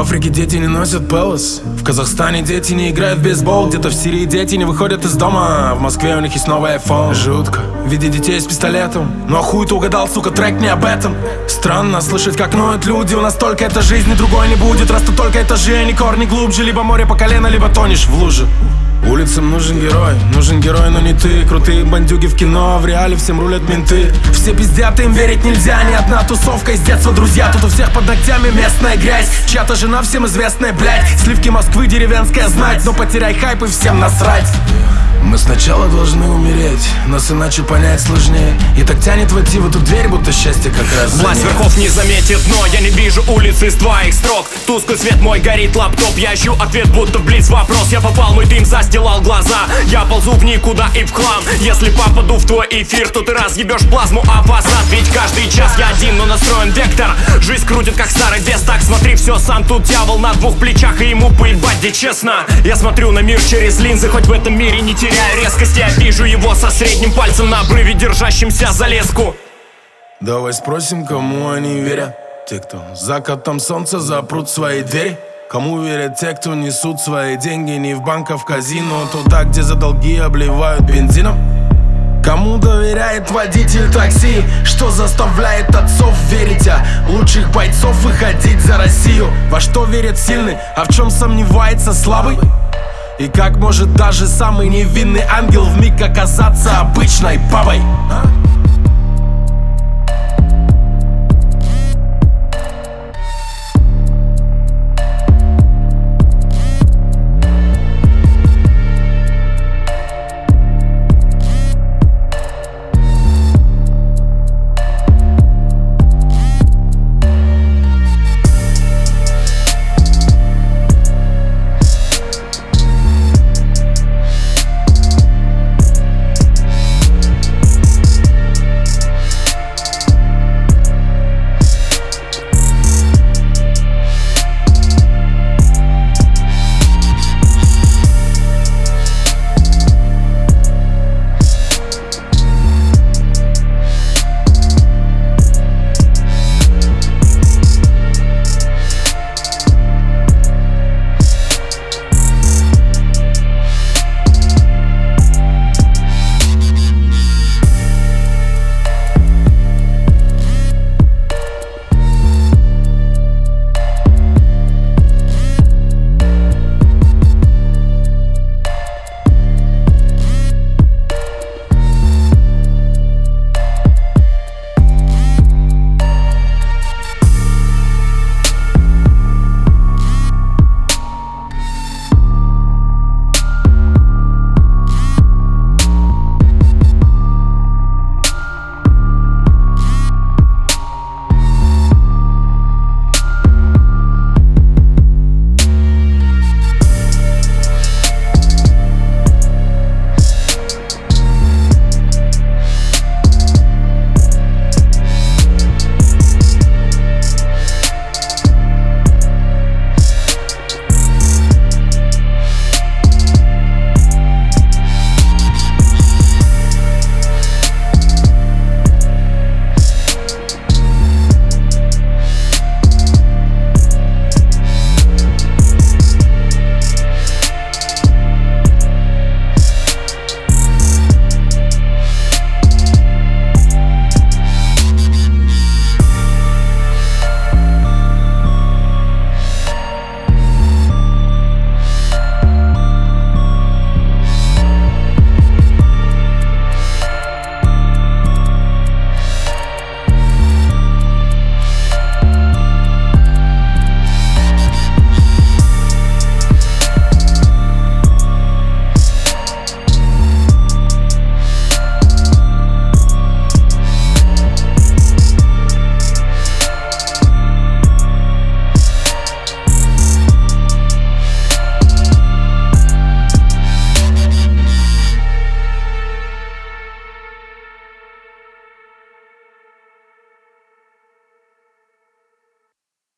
Африке дети не носят пелос, в Казахстане дети не играют в бейсбол, где-то в Сирии дети не выходят из дома, в Москве у них есть новый iPhone. Жутко видеть детей с пистолетом, но хуй ты угадал, сука, трек не об этом. Странно слышать, как ноют люди, у нас только эта жизнь и другой не будет. Раз тут только этажи, а не корни глубже, либо море по колено, либо тонешь в луже. Улицам нужен герой, но не ты. Крутые бандюги в кино, в реале всем рулят менты. Все пиздят, им верить нельзя, ни одна тусовка из детства, друзья. Тут у всех под ногтями местная грязь, чья-то жена всем известная, блядь. Сливки Москвы, деревенская знать, но потеряй хайп и всем насрать. Мы сначала должны умереть, нас иначе понять сложнее. И так тянет войти в эту дверь, будто счастье как раз за ней. Власть верхов не заметит, но я не вижу улицы из твоих строк. Тусклый свет мой, горит лаптоп, я ищу ответ, будто в блиц вопрос. Я попал, мой дым застилал глаза, я ползу в никуда и в хлам. Если попаду в твой эфир, то ты разъебешь плазму опознат. Ведь каждый час я один, но настроен вектор. Жизнь крутит, как старый вес, так смотри, все сам. Тут дьявол на двух плечах, и ему поебать, где честно. Я смотрю на мир через линзы, хоть в этом мире не теряю резкости. Я вижу его со средним пальцем на обрыве, держащимся за леску. Давай спросим, кому они верят. Те, кто за закатом солнца запрут свои двери. Кому верят те, кто несут свои деньги не в банк, а в казино, туда, где за долги обливают бензином. Кому доверяет водитель такси, что заставляет отцов верить, а лучших бойцов выходить за Россию. Во что верит сильный, а в чем сомневается слабый? И как может даже самый невинный ангел вмиг оказаться обычной бабой?